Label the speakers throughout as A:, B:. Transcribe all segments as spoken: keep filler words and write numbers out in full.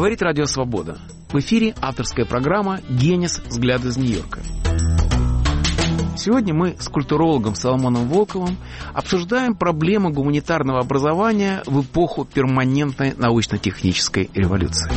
A: Говорит Радио Свобода. В эфире авторская программа «Генис. Взгляд из Нью-Йорка». Сегодня мы с культурологом Соломоном Волковым обсуждаем проблемы гуманитарного образования в эпоху перманентной научно-технической революции.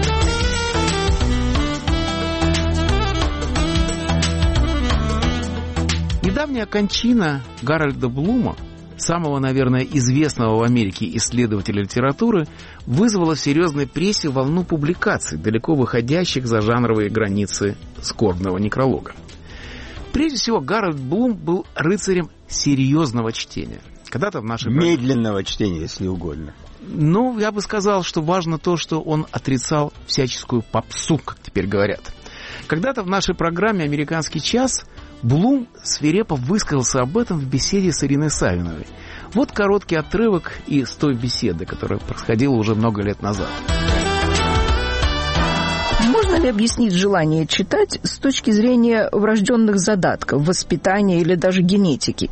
A: Недавняя кончина Гарольда Блума, самого, наверное, известного в Америке исследователя литературы, вызвала в серьезной прессе волну публикаций, далеко выходящих за жанровые границы скорбного некролога. Прежде всего, Гарольд Блум был рыцарем серьезного чтения. Когда-то в нашей...
B: Медленного чтения, если угодно.
A: Ну, я бы сказал, что важно то, что он отрицал всяческую попсу, как теперь говорят. Когда-то в нашей программе «Американский час» Блум свирепо высказался об этом в беседе с Ириной Савиновой. Вот короткий отрывок из той беседы, которая происходила уже много лет назад.
C: Можно ли объяснить желание читать с точки зрения врожденных задатков, воспитания или даже генетики?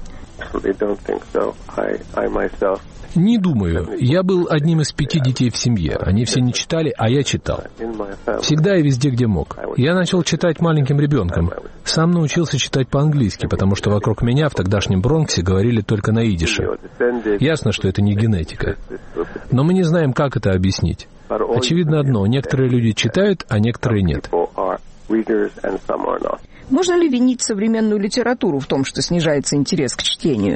D: Не думаю. Я был одним из пяти детей в семье. Они все не читали, а я читал. Всегда и везде, где мог. Я начал читать маленьким ребенком. Сам научился читать по-английски, потому что вокруг меня в тогдашнем Бронксе говорили только на идише. Ясно, что это не генетика. Но мы не знаем, как это объяснить. Очевидно одно. Некоторые люди читают, а некоторые нет.
C: Можно ли винить современную литературу в том, что снижается интерес к чтению?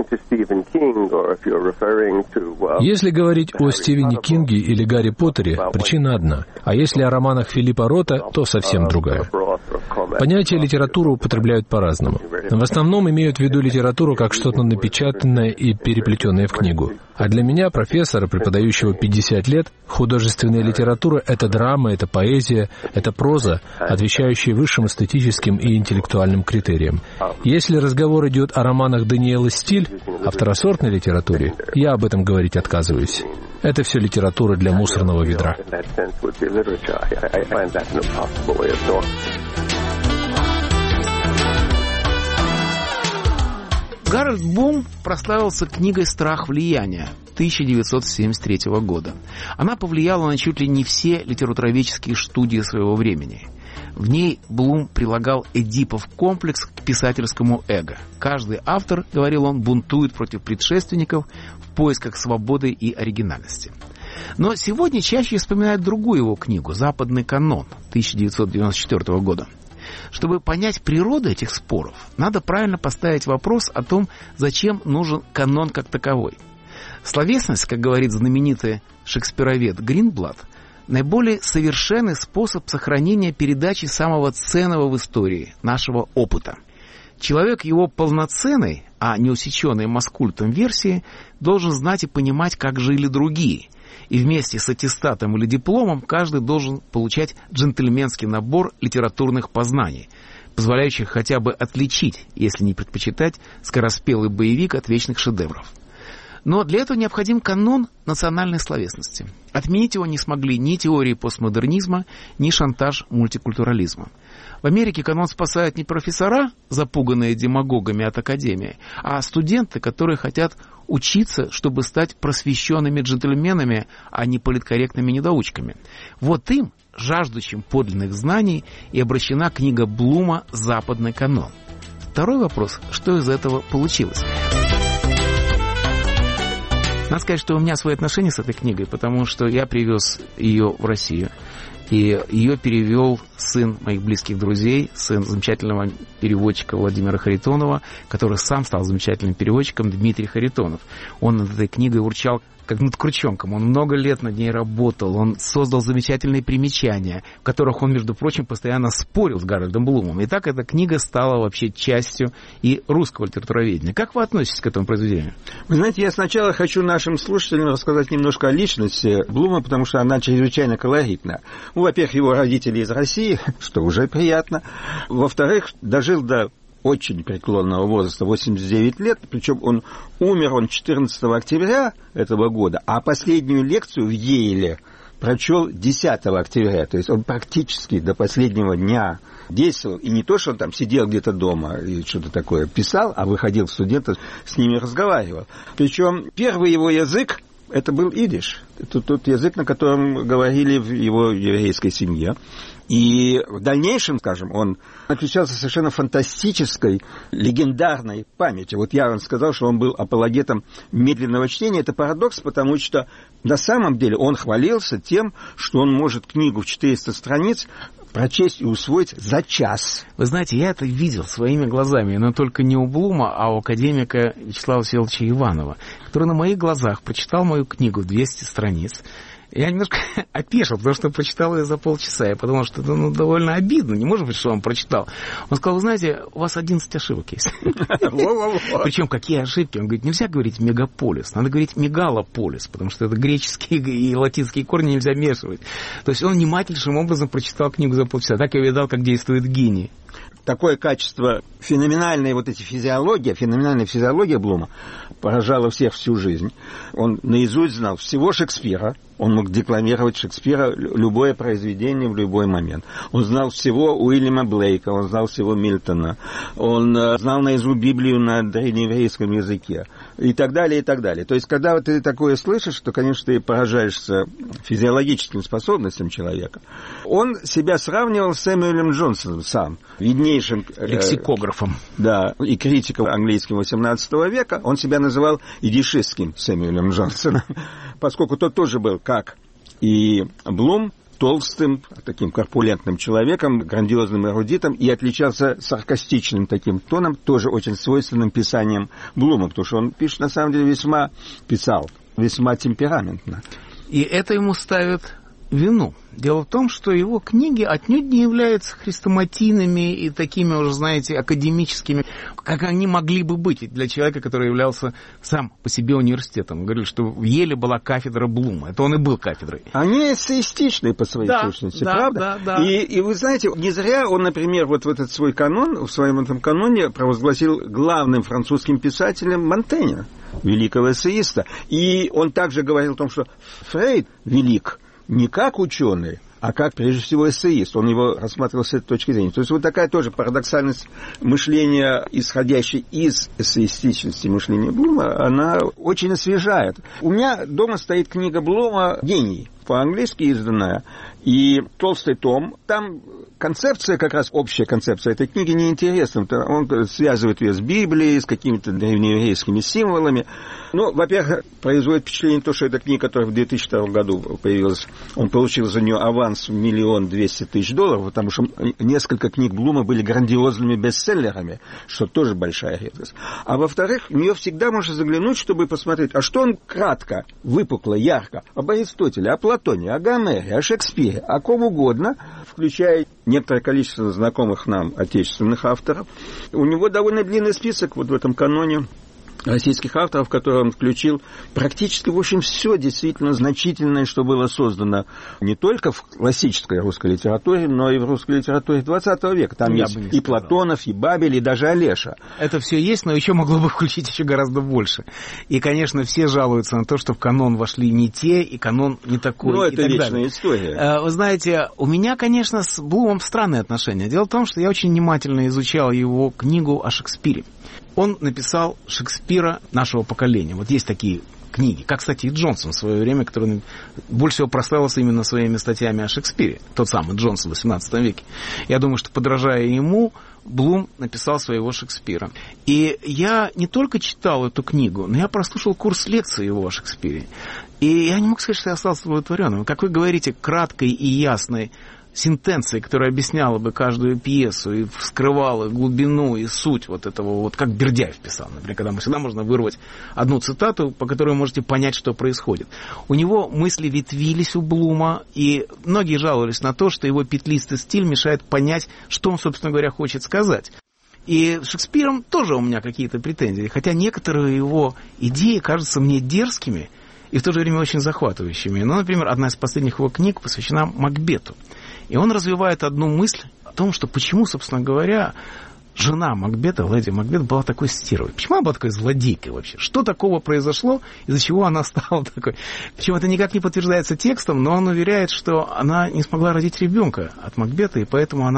D: Если говорить о Стивене Кинге или Гарри Поттере, причина одна. А если о романах Филиппа Рота, то совсем другая. Понятие литературы употребляют по-разному. В основном имеют в виду литературу как что-то напечатанное и переплетенное в книгу. А для меня, профессора, преподающего пятьдесят лет, художественная литература — это драма, это поэзия, это проза, отвечающая высшим эстетическим и интеллектуальным критериям. Если разговор идет о романах Даниэла Стиль, о второсортной литературе, я об этом говорить отказываюсь. Это все литература для мусорного ведра.
A: Гарольд Блум прославился книгой «Страх влияния» тысяча девятьсот семьдесят третьего года. Она повлияла на чуть ли не все литературоведческие студии своего времени. В ней Блум прилагал Эдипов комплекс к писательскому эго. Каждый автор, говорил он, бунтует против предшественников в поисках свободы и оригинальности. Но сегодня чаще вспоминают другую его книгу «Западный канон» тысяча девятьсот девяносто четвертого года. Чтобы понять природу этих споров, надо правильно поставить вопрос о том, зачем нужен канон как таковой. Словесность, как говорит знаменитый шекспировед Гринблад, наиболее совершенный способ сохранения передачи самого ценного в истории, нашего опыта. Человек его полноценной, а не усеченной маскультом версии, должен знать и понимать, как жили другие. И вместе с аттестатом или дипломом каждый должен получать джентльменский набор литературных познаний, позволяющих хотя бы отличить, если не предпочитать, скороспелый боевик от вечных шедевров. Но для этого необходим канон национальной словесности. Отменить его не смогли ни теории постмодернизма, ни шантаж мультикультурализма. В Америке канон спасают не профессора, запуганные демагогами от академии, а студенты, которые хотят учиться, чтобы стать просвещенными джентльменами, а не политкорректными недоучками. Вот им, жаждущим подлинных знаний, и обращена книга Блума «Западный канон». Второй вопрос: что из этого получилось? Надо сказать, что у меня свои отношения с этой книгой, потому что я привез ее в Россию. И ее перевел сын моих близких друзей, сын замечательного переводчика Владимира Харитонова, который сам стал замечательным переводчиком, Дмитрий Харитонов. Он над этой книгой урчал как над крученком. Он много лет над ней работал. Он создал замечательные примечания, в которых он, между прочим, постоянно спорил с Гарольдом Блумом. И так эта книга стала вообще частью и русского литературоведения. Как вы относитесь к этому произведению?
B: Вы знаете, я сначала хочу нашим слушателям рассказать немножко о личности Блума, потому что она чрезвычайно колоритна. Ну, во-первых, его родители из России, что уже приятно. Во-вторых, дожил до очень преклонного возраста, восемьдесят девять лет, причем он умер он четырнадцатого октября этого года, а последнюю лекцию в Йейле прочел десятого октября, то есть он практически до последнего дня действовал, и не то, что он там сидел где-то дома и что-то такое писал, а выходил в студентов, с ними разговаривал. Причем первый его язык это был идиш. Это тот язык, на котором говорили в его еврейской семье. И в дальнейшем, скажем, он отличался совершенно фантастической, легендарной памятью. Вот я вам сказал, что он был апологетом медленного чтения. Это парадокс, потому что на самом деле он хвалился тем, что он может книгу в четыреста страниц прочесть и усвоить за час.
A: Вы знаете, я это видел своими глазами, но только не у Блума, а у академика Вячеслава Всеволодовича Иванова, который на моих глазах прочитал мою книгу в двести страниц. Я немножко опешил, потому что прочитал ее за полчаса. Я подумал, что это ну, довольно обидно. Не может быть, что он прочитал. Он сказал, вы знаете, у вас одиннадцать ошибок есть. Причем какие ошибки? Он говорит, нельзя говорить мегаполис, надо говорить мегалополис, потому что это греческие и латинские корни нельзя мешивать. То есть он внимательнейшим образом прочитал книгу за полчаса. Так я увидал, как действует гений.
B: Такое качество, феноменальная вот эти физиология, феноменальная физиология Блума поражала всех всю жизнь. Он наизусть знал всего Шекспира, он мог декламировать Шекспира любое произведение в любой момент. Он знал всего Уильяма Блейка, он знал всего Мильтона, он знал наизусть Библию на древнееврейском языке и так далее, и так далее. То есть, когда вот ты такое слышишь, то, конечно, ты поражаешься физиологическим способностям человека. Он себя сравнивал с Сэмюэлем Джонсоном сам, виднейшим
A: лексикографом.
B: Э, да, и критиком английским восемнадцатого века. Он себя называл идишистским Сэмюэлем Джонсоном, поскольку тот тоже был, как и Блум, толстым, таким корпулентным человеком, грандиозным эрудитом, и отличался саркастичным таким тоном, тоже очень свойственным писанием Блума, потому что он пишет, на самом деле, весьма, писал, весьма темпераментно.
A: И это ему ставит вину. Дело в том, что его книги отнюдь не являются хрестоматийными и такими уже, знаете, академическими, как они могли бы быть для человека, который являлся сам по себе университетом. Говорили, что в Еле была кафедра Блума. Это он и был кафедрой.
B: Они эссеистичные по своей да, сущности, да, правда?
A: Да, да.
B: И, и вы знаете, не зря он, например, вот в этот свой канон, в своем этом каноне провозгласил главным французским писателем Монтэня, великого эссеиста. И он также говорил о том, что Фрейд велик не как ученый, а как, прежде всего, эссеист. Он его рассматривал с этой точки зрения. То есть вот такая тоже парадоксальность мышления, исходящей из эссеистичности мышления Блума, она очень освежает. У меня дома стоит книга Блума «Гений», по-английски изданная, и толстый том. Там концепция, как раз общая концепция этой книги, неинтересна. Он связывает ее с Библией, с какими-то древнееврейскими символами. Ну, во-первых, производит впечатление то, что эта книга, которая в две тысячи втором году появилась, он получил за нее аванс в миллион двести тысяч долларов, потому что несколько книг Блума были грандиозными бестселлерами, что тоже большая редкость. А во-вторых, в нее всегда можно заглянуть, чтобы посмотреть, а что он кратко, выпукло, ярко об Аристотеле, о Платоне, о Гомере, о Шекспире, о ком угодно, включая некоторое количество знакомых нам отечественных авторов. У него довольно длинный список вот в этом каноне российских авторов, в которые он включил практически, в общем, все действительно значительное, что было создано не только в классической русской литературе, но и в русской литературе двадцатого века. Там Я есть и Платонов, и Бабель, и даже Олеша.
A: Это все есть, но еще могло бы включить еще гораздо больше. И, конечно, все жалуются на то, что в канон вошли не те, и канон не такой.
B: Ну,
A: и
B: это
A: так
B: вечная
A: далее.
B: история.
A: Вы знаете, у меня, конечно, с Блумом странные отношения. Дело в том, что я очень внимательно изучал его книгу о Шекспире. Он написал Шекспира нашего поколения. Вот есть такие книги, как, кстати, и Джонсон в свое время, который больше всего прославился именно своими статьями о Шекспире. Тот самый Джонсон в восемнадцатом веке. Я думаю, что, подражая ему, Блум написал своего Шекспира. И я не только читал эту книгу, но я прослушал курс лекций его о Шекспире. И я не мог сказать, что я остался удовлетворенным. Как вы говорите, краткой и ясной сентенции, которая объясняла бы каждую пьесу и вскрывала глубину и суть вот этого, вот как Бердяев писал, например, когда мы всегда можно вырвать одну цитату, по которой вы можете понять, что происходит. У него мысли ветвились у Блума, и многие жаловались на то, что его петлистый стиль мешает понять, что он, собственно говоря, хочет сказать. И с Шекспиром тоже у меня какие-то претензии, хотя некоторые его идеи кажутся мне дерзкими и в то же время очень захватывающими. Ну, например, одна из последних его книг посвящена Макбету. И он развивает одну мысль о том, что почему, собственно говоря, жена Макбета, леди Макбет, была такой стервой. Почему она была такой злодейкой вообще? Что такого произошло, из-за чего она стала такой? Причем это никак не подтверждается текстом, но он уверяет, что она не смогла родить ребенка от Макбета, и поэтому она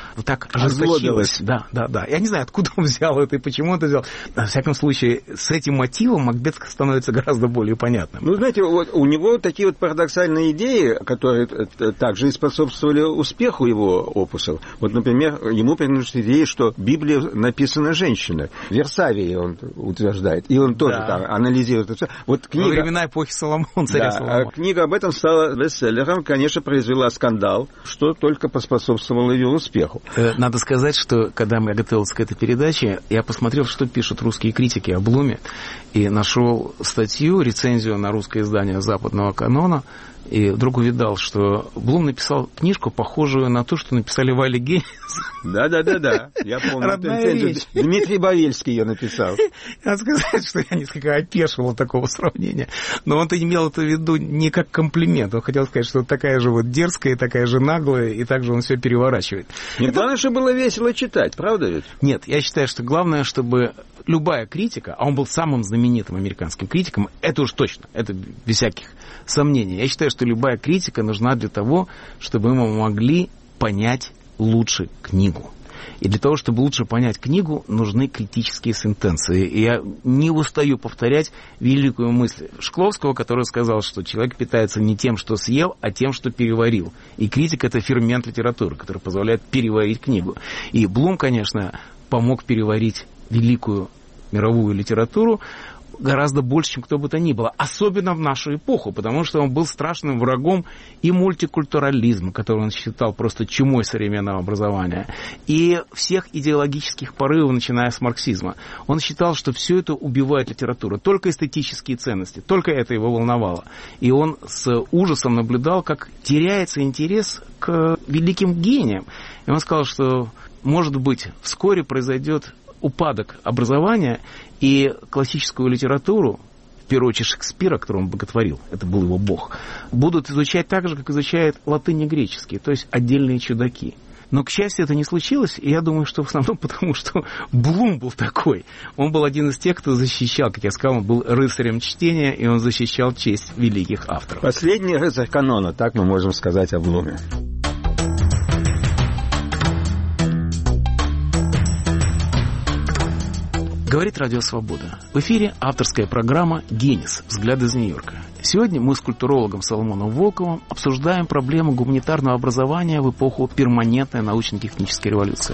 A: вот так ожесточилось. Да, да, да. Я не знаю, откуда он взял это и почему он это взял. Во всяком случае, с этим мотивом Макбет становится гораздо более понятным.
B: Ну, знаете, вот у него такие вот парадоксальные идеи, которые также и способствовали успеху его опусов. Вот, например, ему принадлежит идея, что Библия написана женщиной. Версавии он утверждает. И он тоже да. там анализирует это. Вот книга...
A: Во времена эпохи Соломона, царя
B: да,
A: Соломона.
B: Книга об этом стала бестселлером, конечно, произвела скандал, что только поспособствовало ее успеху.
A: Надо сказать, что когда я готовился к этой передаче, я посмотрел, что пишут русские критики о Блуме, и нашел статью, рецензию на русское издание западного канона, и вдруг увидал, что Блум написал книжку, похожую на то, что написали Вайли Гейнс.
B: Да-да-да-да, я помню. Дмитрий Бавельский ее написал.
A: Надо сказать, что я несколько опешил от такого сравнения. Но он-то имел это в виду не как комплимент. Он хотел сказать, что такая же вот дерзкая, такая же наглая, и так же он все переворачивает.
B: Не это... главное, чтобы было весело читать, правда ведь?
A: Нет, я считаю, что главное, чтобы любая критика, а он был самым знаменитым американским критиком, это уж точно, это без всяких сомнений. Я считаю, что любая критика нужна для того, чтобы мы могли понять лучше книгу. И для того, чтобы лучше понять книгу, нужны критические сентенции. И я не устаю повторять великую мысль Шкловского, который сказал, что человек питается не тем, что съел, а тем, что переварил. И критика — это фермент литературы, который позволяет переварить книгу. И Блум, конечно, помог переварить великую мировую литературу гораздо больше, чем кто бы то ни было. Особенно в нашу эпоху, потому что он был страшным врагом и мультикультурализма, который он считал просто чумой современного образования, и всех идеологических порывов, начиная с марксизма. Он считал, что все это убивает литературу. Только эстетические ценности, только это его волновало. И он с ужасом наблюдал, как теряется интерес к великим гениям. И он сказал, что, может быть, вскоре произойдет упадок образования, и классическую литературу, в первую очередь Шекспира, которого он боготворил, это был его бог, будут изучать так же, как изучают латынь и греческий, то есть отдельные чудаки. Но, к счастью, это не случилось, и я думаю, что в основном потому, что Блум был такой. Он был один из тех, кто защищал, как я сказал, он был рыцарем чтения, и он защищал честь великих авторов.
B: Последний рыцарь канона, так мы можем сказать о Блуме.
A: Говорит Радио Свобода. В эфире авторская программа «Генис. Взгляд из Нью-Йорка». Сегодня мы с культурологом Соломоном Волковым обсуждаем проблему гуманитарного образования в эпоху перманентной научно-технической революции.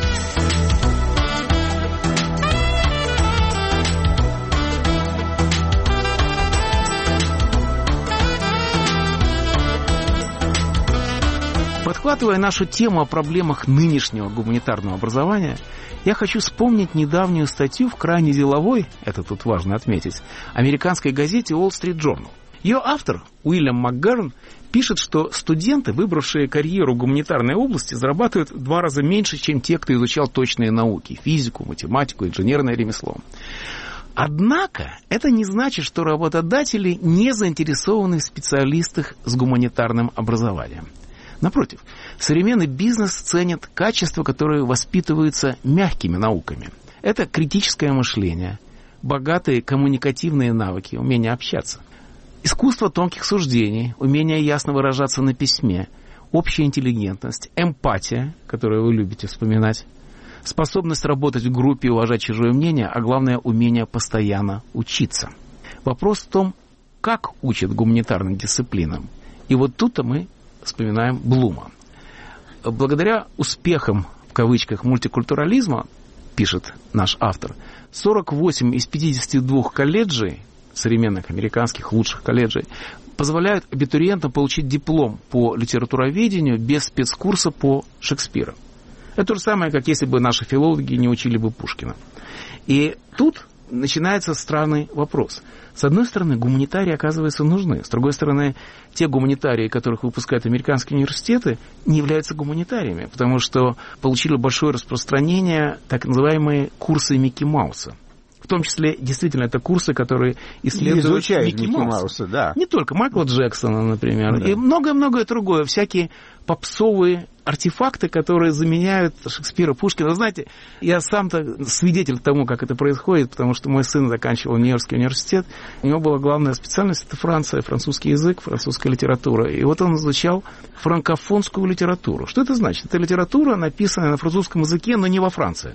A: Подхватывая нашу тему о проблемах нынешнего гуманитарного образования, я хочу вспомнить недавнюю статью в крайне деловой, это тут важно отметить, американской газете Wall Street Journal. Ее автор, Уильям МакГерн, пишет, что студенты, выбравшие карьеру в гуманитарной области, зарабатывают в два раза меньше, чем те, кто изучал точные науки, физику, математику, инженерное ремесло. Однако это не значит, что работодатели не заинтересованы в специалистах с гуманитарным образованием. Напротив, современный бизнес ценит качества, которые воспитываются мягкими науками. Это критическое мышление, богатые коммуникативные навыки, умение общаться, искусство тонких суждений, умение ясно выражаться на письме, общая интеллигентность, эмпатия, которую вы любите вспоминать, способность работать в группе и уважать чужое мнение, а главное, умение постоянно учиться. Вопрос в том, как учат гуманитарным дисциплинам. И вот тут-то мы вспоминаем Блума. Благодаря успехам, в кавычках, мультикультурализма, пишет наш автор, сорок восемь из пятидесяти двух колледжей, современных американских лучших колледжей, позволяют абитуриентам получить диплом по литературоведению без спецкурса по Шекспиру. Это то же самое, как если бы наши филологи не учили бы Пушкина. И тут начинается странный вопрос. С одной стороны, гуманитарии, оказывается, нужны. С другой стороны, те гуманитарии, которых выпускают американские университеты, не являются гуманитариями, потому что получили большое распространение так называемые курсы Микки Мауса. В том числе, действительно, это курсы, которые исследуют
B: изучают
A: Микки,
B: Микки
A: Мауса.
B: Мауса, да.
A: Не только Майкла Джексона, например,
B: да.
A: и многое-многое другое. Всякие попсовые артефакты, которые заменяют Шекспира, Пушкина. Вы знаете, я сам-то свидетель тому, как это происходит, потому что мой сын заканчивал Нью-Йоркский университет. У него была главная специальность — это Франция, французский язык, французская литература. И вот он изучал франкофонскую литературу. Что это значит? Это литература, написанная на французском языке, но не во Франции.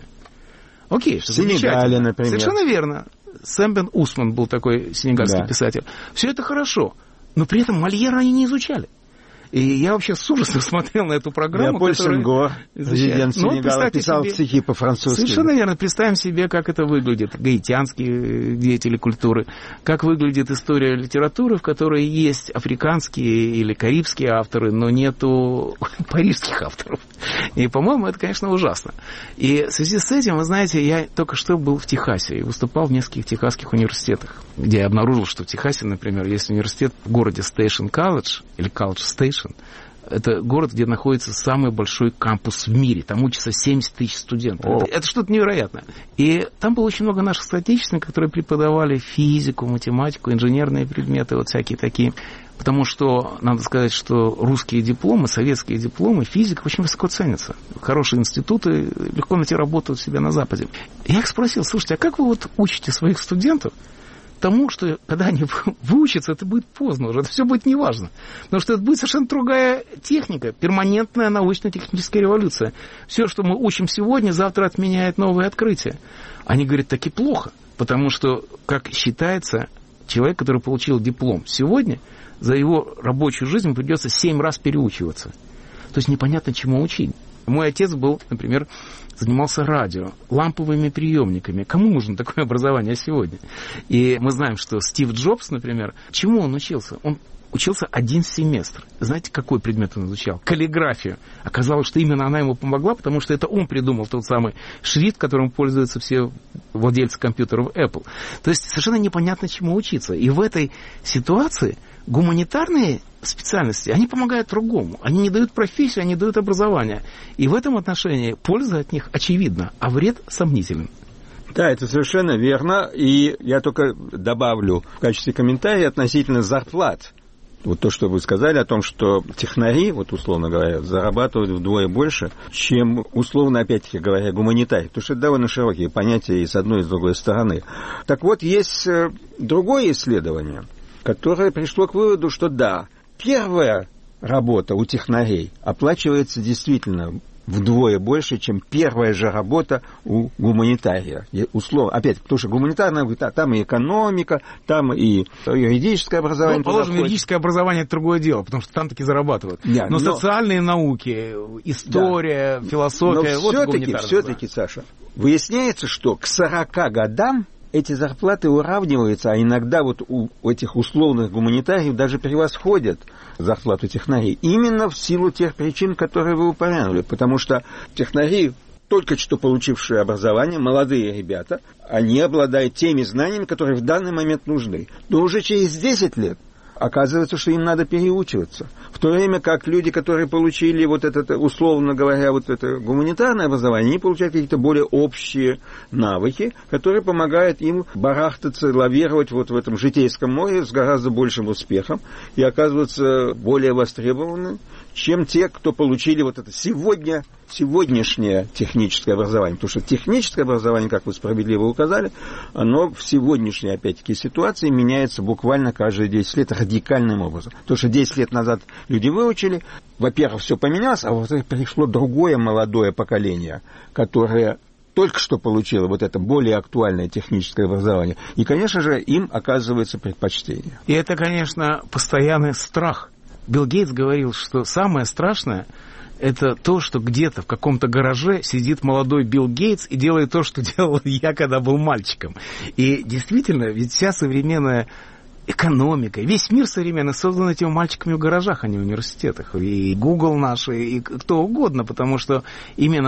A: Окей, что
B: Сенегале, например.
A: Совершенно верно. Сэм бен Усман был такой сенегальский да. писатель. Все это хорошо, но при этом Мольера они не изучали. И я вообще с ужасом смотрел на эту программу.
B: Леопольд Сенгор, президент Сенегала, писал себе... стихи по-французски.
A: Совершенно верно. Представим себе, как это выглядит. Гаитянские деятели культуры. Как выглядит история литературы, в которой есть африканские или карибские авторы, но нету парижских авторов. И, по-моему, это, конечно, ужасно. И в связи с этим, вы знаете, я только что был в Техасе и выступал в нескольких техасских университетах, где я обнаружил, что в Техасе, например, есть университет в городе Стейшн Колледж, или Колледж Стейшн. Это город, где находится самый большой кампус в мире. Там учатся семьдесят тысяч студентов. Это, это что-то невероятное. И там было очень много наших соотечественников, которые преподавали физику, математику, инженерные предметы, вот всякие такие. Потому что, надо сказать, что русские дипломы, советские дипломы, физика очень высоко ценятся. Хорошие институты легко найти работу у себя на Западе. Я их спросил: слушайте, а как вы вот учите своих студентов тому, что когда они выучатся, это будет поздно уже, это все будет неважно. Потому что это будет совершенно другая техника, перманентная научно-техническая революция. Все, что мы учим сегодня, завтра отменяет новые открытия. Они говорят, так и плохо, потому что, как считается, человек, который получил диплом сегодня, за его рабочую жизнь придется семь раз переучиваться. То есть непонятно, чему учить. Мой отец был, например, занимался радио, ламповыми приемниками. Кому нужно такое образование сегодня? И мы знаем, что Стив Джобс, например, чему он учился? Он учился один семестр. Знаете, какой предмет он изучал? Каллиграфию. Оказалось, что именно она ему помогла, потому что это он придумал тот самый шрифт, которым пользуются все владельцы компьютеров Apple. То есть совершенно непонятно, чему учиться. И в этой ситуации гуманитарные специальности, они помогают другому. Они не дают профессию, они дают образование. И в этом отношении польза от них очевидна, а вред сомнителен.
B: Да, это совершенно верно. И я только добавлю в качестве комментария относительно зарплат. Вот то, что вы сказали о том, что технари, вот условно говоря, зарабатывают вдвое больше, чем, условно, опять-таки говоря, гуманитарий. Потому что это довольно широкие понятия и с одной, и с другой стороны. Так вот, есть другое исследование, которое пришло к выводу, что да, первая работа у технарей оплачивается действительно вдвое больше, чем первая же работа у гуманитария. И условно, опять, потому что гуманитарная, там и экономика, там и юридическое образование.
A: Ну, положим, юридическое образование — это другое дело, потому что там таки зарабатывают. Да, но, но социальные науки, история, да, философия,
B: но
A: вот
B: все-таки, все-таки, Саша, выясняется, что к сорока годам эти зарплаты уравниваются, а иногда вот у этих условных гуманитариев даже превосходят зарплату технарей. Именно в силу тех причин, которые вы упомянули. Потому что технари, только что получившие образование, молодые ребята, они обладают теми знаниями, которые в данный момент нужны. Но уже через десять лет оказывается, что им надо переучиваться. В то время как люди, которые получили вот это, условно говоря, вот это гуманитарное образование, они получают какие-то более общие навыки, которые помогают им барахтаться, лавировать вот в этом житейском море с гораздо большим успехом и оказываться более востребованными, чем те, кто получили вот это сегодня, сегодняшнее техническое образование. Потому что техническое образование, как вы справедливо указали, оно в сегодняшней, опять-таки, ситуации меняется буквально каждые десять лет радикальным образом. Потому что десять лет назад люди выучили, во-первых, все поменялось, а во-вторых, пришло другое молодое поколение, которое только что получило вот это более актуальное техническое образование. И, конечно же, им оказывается предпочтение.
A: И это, конечно, постоянный страх. Билл Гейтс говорил, что самое страшное — это то, что где-то в каком-то гараже сидит молодой Билл Гейтс и делает то, что делал я, когда был мальчиком. И действительно, ведь вся современная экономика, весь мир современный создан этими мальчиками в гаражах, а не в университетах. И Google наш, и кто угодно, потому что именно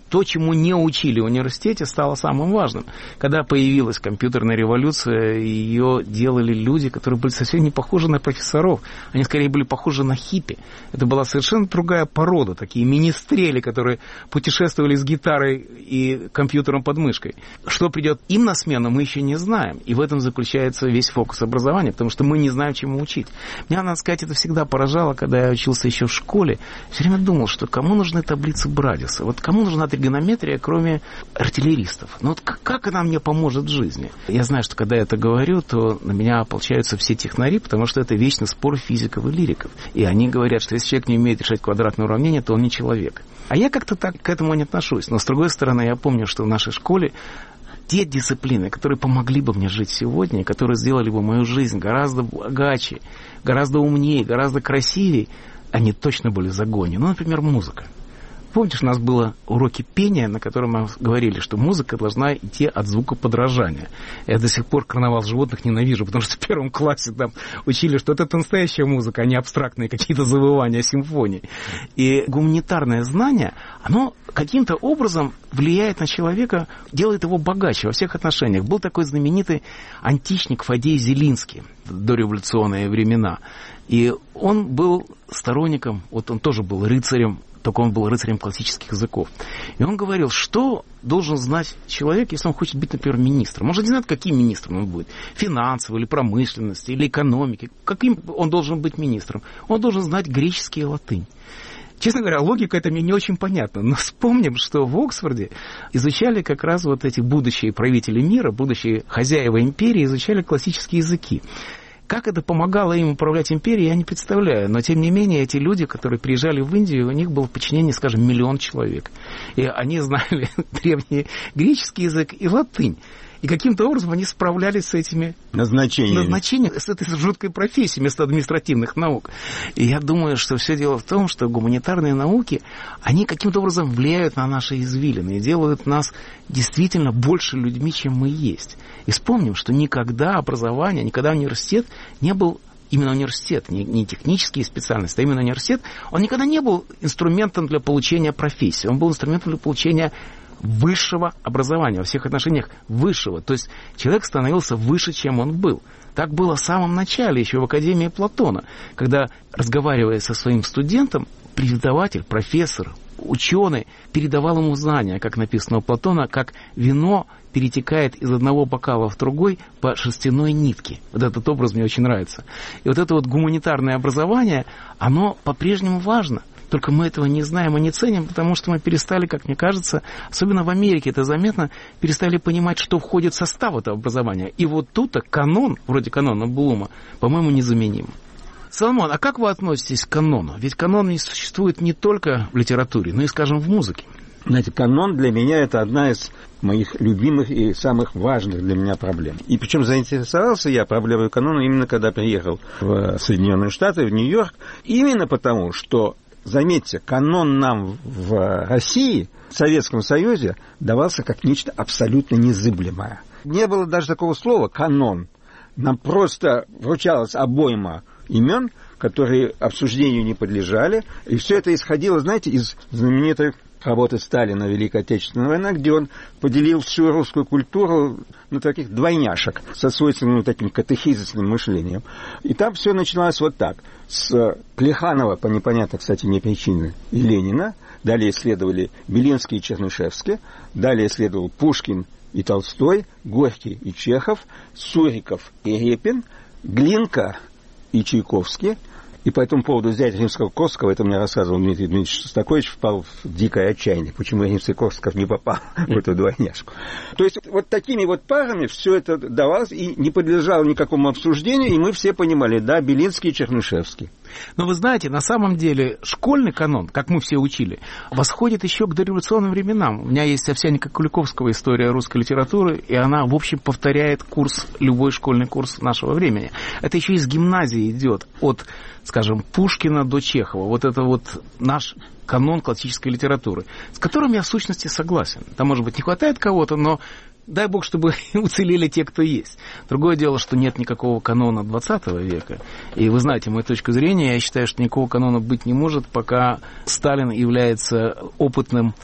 A: то, чему не учили в университете, стало самым важным. Когда появилась компьютерная революция, ее делали люди, которые были совсем не похожи на профессоров. Они скорее были похожи на хиппи. Это была совершенно другая порода, такие министрели, которые путешествовали с гитарой и компьютером под мышкой. Что придет им на смену, мы еще не знаем. И в этом заключается весь фокус образования, потому что мы не знаем, чему учить. Меня, надо сказать, это всегда поражало, когда я учился еще в школе. Все время думал, что кому нужны таблицы Брадиса? Вот кому нужна тригонометрия, кроме артиллеристов? Ну вот как она мне поможет в жизни? Я знаю, что когда я это говорю, то на меня ополчаются все технари, потому что это вечный спор физиков и лириков. И они говорят, что если человек не умеет решать квадратные уравнения, то он не человек. А я как-то так к этому не отношусь. Но, с другой стороны, я помню, что в нашей школе те дисциплины, которые помогли бы мне жить сегодня, которые сделали бы мою жизнь гораздо богаче, гораздо умнее, гораздо красивее, они точно были в загоне. Ну, например, музыка. Помните, у нас было уроки пения, на котором мы говорили, что музыка должна идти от звука подражания. Я до сих пор «Карнавал животных» ненавижу, потому что в первом классе там учили, что это настоящая музыка, а не абстрактные какие-то завывания симфонии. И гуманитарное знание, оно каким-то образом влияет на человека, делает его богаче во всех отношениях. Был такой знаменитый античник Фадей Зелинский в дореволюционные времена. И он был сторонником, вот он тоже был рыцарем, только он был рыцарем классических языков. И он говорил, что должен знать человек, если он хочет быть, например, министром. Он же не знает, каким министром он будет. Финансовой, или промышленности, или экономики. Каким он должен быть министром? Он должен знать греческий и латынь. Честно говоря, логика эта мне не очень понятна. Но вспомним, что в Оксфорде изучали как раз вот эти будущие правители мира, будущие хозяева империи, изучали классические языки. Как это помогало им управлять империей, я не представляю. Но, тем не менее, эти люди, которые приезжали в Индию, у них было в подчинении, скажем, миллион человек. И они знали древний греческий язык и латынь. И каким-то образом они справлялись с этими
B: назначениями,
A: назначениями с этой жуткой профессией вместо административных наук. И я думаю, что все дело в том, что гуманитарные науки, они каким-то образом влияют на наши извилины и делают нас действительно больше людьми, чем мы есть. И вспомним, что никогда образование, никогда университет не был, именно университет, не, не технические специальности, а именно университет, он никогда не был инструментом для получения профессии, он был инструментом для получения высшего образования, во всех отношениях высшего. То есть человек становился выше, чем он был. Так было в самом начале, еще в Академии Платона, когда, разговаривая со своим студентом, преподаватель, профессор, ученый передавал ему знания, как написано у Платона, как вино перетекает из одного бокала в другой по шерстяной нитке. Вот этот образ мне очень нравится. И вот это вот гуманитарное образование, оно по-прежнему важно. Только мы этого не знаем и не ценим, потому что мы перестали, как мне кажется, особенно в Америке это заметно, перестали понимать, что входит в состав этого образования. И вот тут-то канон, вроде канона Блума, по-моему, незаменим. Соломон, а как вы относитесь к канону? Ведь канон не существует не только в литературе, но и, скажем, в музыке.
B: Знаете, канон для меня это одна из моих любимых и самых важных для меня проблем. И причем заинтересовался я проблемой канона именно когда приехал в Соединенные Штаты, в Нью-Йорк, именно потому, что, заметьте, канон нам в России, в Советском Союзе, давался как нечто абсолютно незыблемое. Не было даже такого слова «канон». Нам просто вручалась обойма имен, которые обсуждению не подлежали. И все это исходило, знаете, из знаменитой работы Сталина «Великая Отечественная война», где он поделил всю русскую культуру на таких двойняшек со свойственным таким катехизисным мышлением. И там все начиналось вот так. С Плеханова, по непонятной, кстати, мне причине, и Ленина. Далее следовали Белинский и Чернышевский. Далее следовал Пушкин и Толстой, Горький и Чехов, Суриков и Репин, Глинка и Чайковский. И по этому поводу взять Римского-Корсакова, это мне рассказывал Дмитрий Дмитриевич Шостакович, впал в дикое отчаяние, почему Римский-Корсаков не попал в эту двойняшку. То есть вот такими вот парами все это давалось и не подлежало никакому обсуждению, и мы все понимали, да, Белинский и Чернышевский.
A: Но вы знаете, на самом деле школьный канон, как мы все учили, восходит еще к дореволюционным временам. У меня есть Овсянника Куликовского «История русской литературы», и она, в общем, повторяет курс, любой школьный курс нашего времени. Это еще из гимназии идет, от, скажем, Пушкина до Чехова. Вот это вот наш канон классической литературы, с которым я в сущности согласен. Там, может быть, не хватает кого-то, но дай бог, чтобы уцелели те, кто есть. Другое дело, что нет никакого канона двадцатого века. И вы знаете мою точку зрения, я считаю, что никакого канона быть не может, пока Сталин является опытным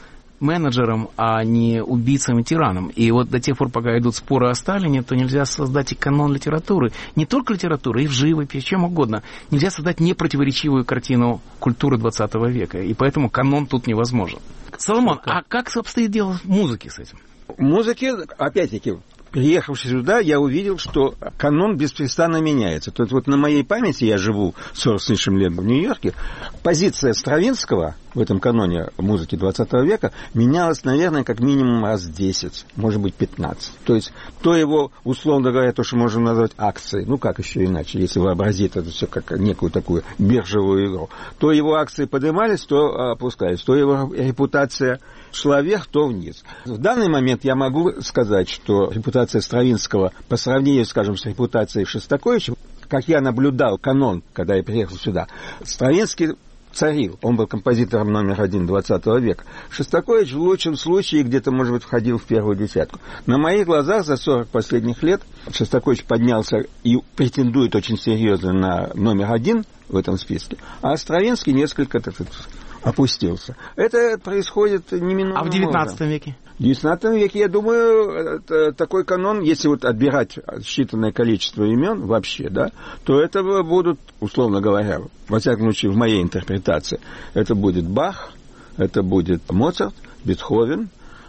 A: менеджером, а не убийцам и тираном. И вот до тех пор, пока идут споры о Сталине, то нельзя создать и канон литературы. Не только литературы, и в живописи, чем угодно. Нельзя создать непротиворечивую картину культуры двадцатого века. И поэтому канон тут невозможен. Соломон, а как обстоит дело в музыке с этим?
B: Музыки, опять-таки, приехавший сюда, я увидел, что канон беспрестанно меняется. То есть вот на моей памяти, я живу сорок с лишним лет в Нью-Йорке, позиция Стравинского в этом каноне музыки двадцатого века менялась, наверное, как минимум раз десять, может быть, пятнадцать. То есть то его, условно говоря, то, что можно назвать акцией, ну как еще иначе, если вообразить это все как некую такую биржевую игру, то его акции поднимались, то опускались, то его репутация шла вверх, то вниз. В данный момент я могу сказать, что репутация Стравинского по сравнению, скажем, с репутацией Шостаковича, как я наблюдал канон, когда я приехал сюда, Стравинский царил. Он был композитором номер один двадцатого века. Шостакович в лучшем случае где-то, может быть, входил в первую десятку. На моих глазах за сорок последних лет Шостакович поднялся и претендует очень серьезно на номер один в этом списке, а Стравинский несколько, так сказать, опустился. Это происходит неминуемо.
A: А в девятнадцатом веке?
B: В девятнадцатом веке, я думаю, это такой канон, если вот отбирать считанное количество имен вообще, да, то это будут, условно говоря, во всяком случае, в моей интерпретации, это будет Бах, это будет Моцарт, Бетховен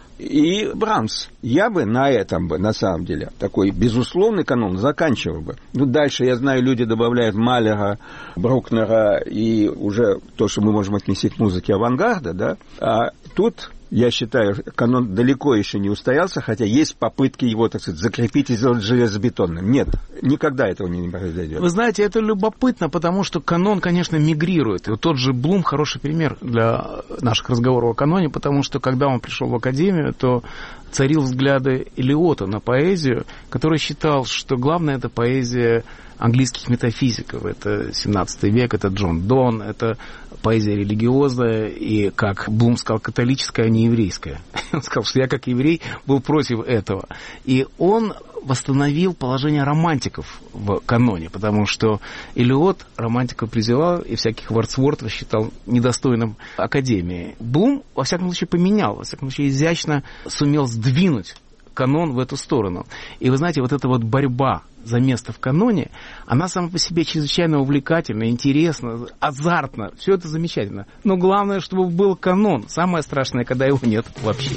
B: и Брамс. Я бы на этом бы, на самом деле, такой безусловный канон заканчивал бы. Ну, дальше, я знаю, люди добавляют Малера, Брукнера и уже то, что мы можем отнести к музыке авангарда, да, а тут... Я считаю, канон далеко еще не устоялся, хотя есть попытки его, так сказать, закрепить и сделать железобетонным. Нет, никогда этого не произойдет.
A: Вы знаете, это любопытно, потому что канон, конечно, мигрирует. И вот тот же Блум хороший пример для наших разговоров о каноне, потому что, когда он пришел в академию, то царил взгляды Элиота на поэзию, который считал, что главное — это поэзия английских метафизиков. Это семнадцатый век, это Джон Донн, это поэзия религиозная и, как Блум сказал, католическая, а не еврейская. Он сказал, что я, как еврей, был против этого. И он восстановил положение романтиков в каноне, потому что Элиот романтиков презирал и всяких Вордсвортов считал недостойным академии. Блум, во всяком случае, поменял, во всяком случае, изящно сумел сдвинуть канон в эту сторону. И вы знаете, вот эта вот борьба за место в каноне, она сама по себе чрезвычайно увлекательна, интересна, азартна. Все это замечательно. Но главное, чтобы был канон. Самое страшное, когда его нет вообще.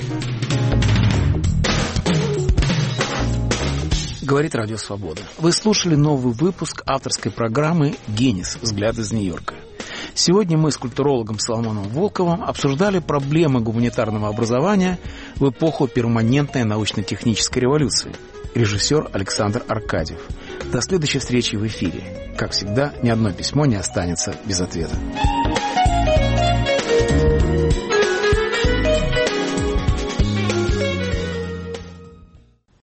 A: Говорит Радио Свобода. Вы слушали новый выпуск авторской программы «Генис. Взгляд из Нью-Йорка». Сегодня мы с культурологом Соломоном Волковым обсуждали проблемы гуманитарного образования в эпоху перманентной научно-технической революции. Режиссер Александр Аркадьев. До следующей встречи в эфире. Как всегда, ни одно письмо не останется без ответа.